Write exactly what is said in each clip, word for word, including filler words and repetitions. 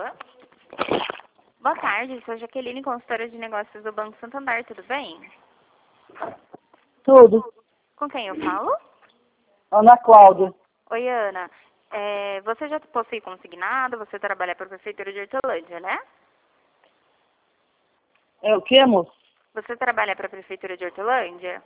Boa tarde, sou Jaqueline, consultora de negócios do Banco Santander, tudo bem? Tudo. Com quem eu falo? Ana Cláudia. Oi, Ana. É, você já possui consignado, você trabalha para a Prefeitura de Hortolândia, né? É o que, moço? Você trabalha para a Prefeitura de Hortolândia?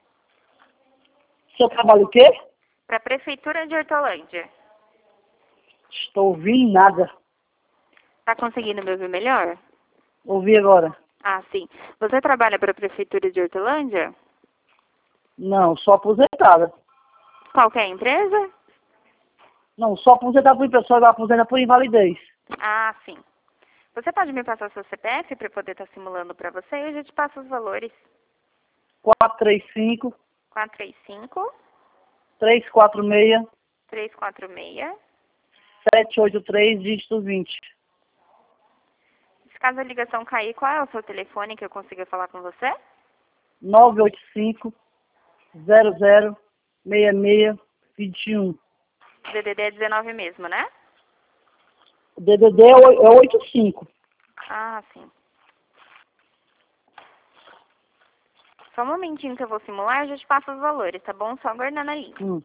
Seu trabalho o quê? Para a Prefeitura de Hortolândia. Estou ouvindo nada. Tá conseguindo me ouvir melhor? Ouvi agora. Ah, sim. Você trabalha para a Prefeitura de Hortolândia? Não, sou aposentada. Qual que é a empresa? Não, sou aposentada por pessoa, vai aposentar por invalidez. Ah, sim. Você pode me passar seu C P F para eu poder estar simulando para você e eu já te passo os valores. quatro três cinco, quatro três cinco, três quatro seis, três quatro seis. sete oito três, dígito vinte. Se caso a ligação cair, qual é o seu telefone que eu consiga falar com você? nove oito cinco, zero zero, seis seis, dois um. D D D é dezenove mesmo, né? O D D D é oitenta e cinco. Ah, sim. Só um momentinho que eu vou simular e já te passo os valores, tá bom? Só aguardar na linha. Hum.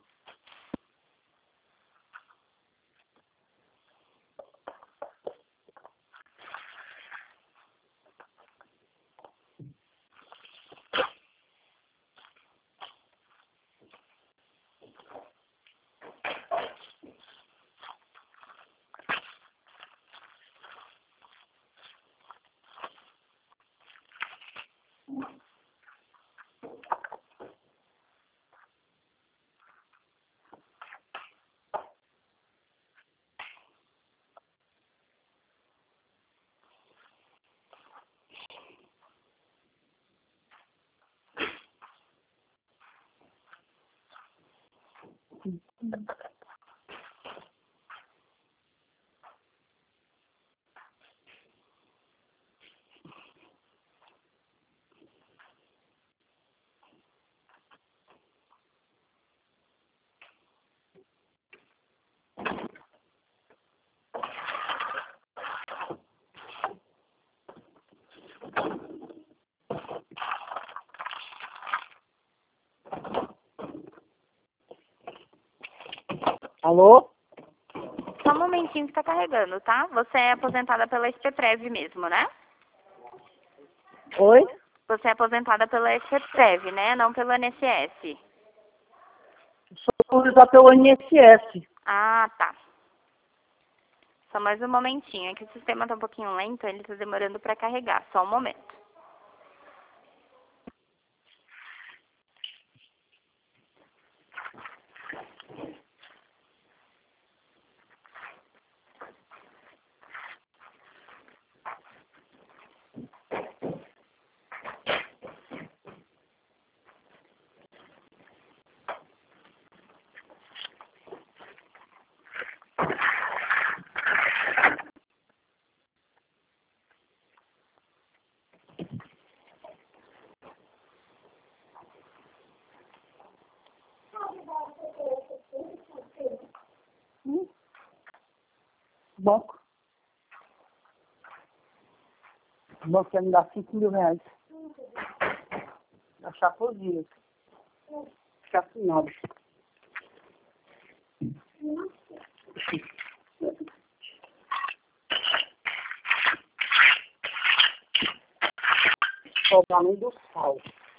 Alô? Só um momentinho que tá carregando, tá? Você é aposentada pela S P Prev mesmo, né? Oi? Você é aposentada pela S P Prev, né? Não pelo I N S S. Sou aposentada pelo I N S S. Ah, tá. Só mais um momentinho. É que o sistema tá um pouquinho lento, ele tá demorando para carregar. Só um momento. Hum? Banco. O banco quer me dar cinco mil reais. Da Chapozinha. Fica assinado. Sobrando do sal.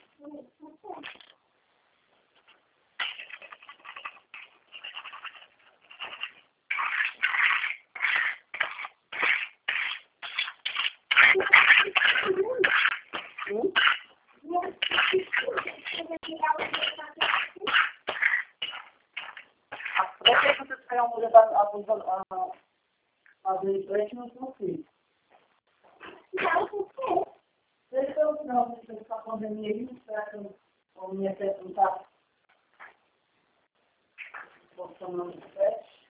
Hum? Até que você pegar uma mulher a fazer frente no seu filho. Deixa eu não, deixa eu ficar com a pandemia aí, será que eu- a minha testa não está funcionando de teste?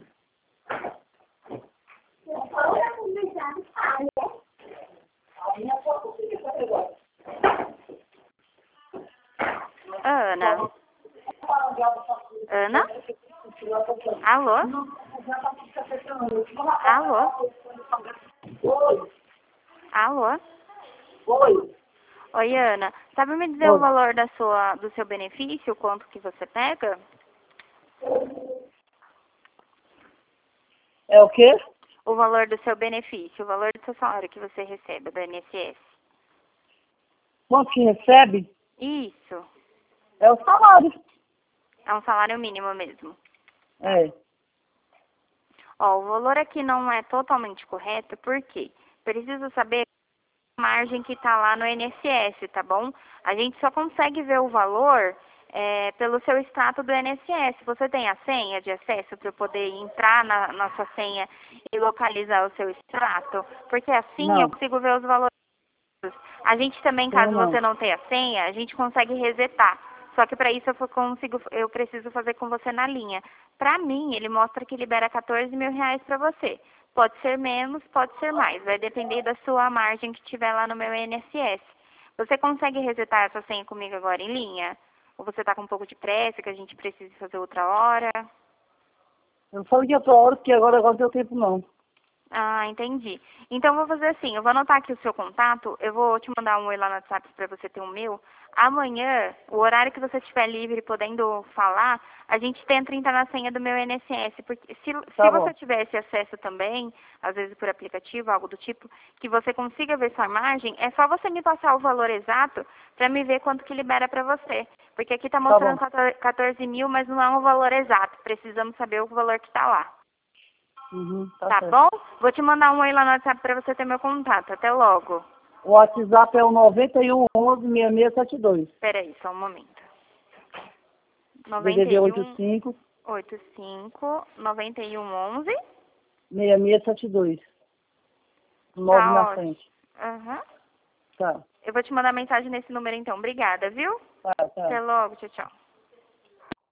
A minha só conseguiu fazer agora. Ana? Ana? Alô? Alô? Oi. Alô? Oi. Oi, Ana. Sabe me dizer Oi. o valor da sua, do seu benefício, quanto que você pega? É o quê? O valor do seu benefício, o valor do seu salário que você recebe do I N S S. Quanto que recebe? Isso. É o salário. É um salário mínimo mesmo. É. Ó, o valor aqui não é totalmente correto, por quê? Preciso saber a margem que está lá no I N S S, tá bom? A gente só consegue ver o valor é, pelo seu extrato do I N S S. Você tem a senha de acesso para eu poder entrar na, na sua senha e localizar o seu extrato? Porque assim eu Não, consigo ver os valores. A gente também, tenho caso você não. não tenha senha, a gente consegue resetar. Só que para isso eu for- consigo, eu preciso fazer com você na linha. Para mim, ele mostra que libera quatorze mil reais para você. Pode ser menos, pode ser mais. Vai depender da sua margem que tiver lá no meu I N S S. Você consegue resetar essa senha comigo agora em linha? Ou você está com um pouco de pressa, que a gente precisa fazer outra hora? Eu falo que é outra hora, porque agora agora não deu tempo não. Ah, entendi. Então, eu vou fazer assim, eu vou anotar aqui o seu contato, eu vou te mandar um oi lá no WhatsApp para você ter o meu. Amanhã, o horário que você estiver livre, podendo falar, a gente tenta entrar na senha do meu I N S S, porque se, Tá se bom. você tivesse acesso também, às vezes por aplicativo, algo do tipo, que você consiga ver sua margem, é só você me passar o valor exato para me ver quanto que libera para você. Porque aqui está Tá bom. mostrando quatorze mil, mas não é um valor exato, precisamos saber o valor que está lá. Uhum, tá Tá certo. bom? Vou te mandar um oi lá no WhatsApp pra você ter meu contato. Até logo. O WhatsApp é o nove um um um seis seis sete dois. Espera aí, só um momento. D D D oito nove um cinco oito cinco nove um onze. seis seis sete dois. nove na Tá ótimo. frente. Aham. Tá, Eu vou te mandar mensagem nesse número então. Obrigada, viu? tá, tá. Até logo. Tchau, tchau.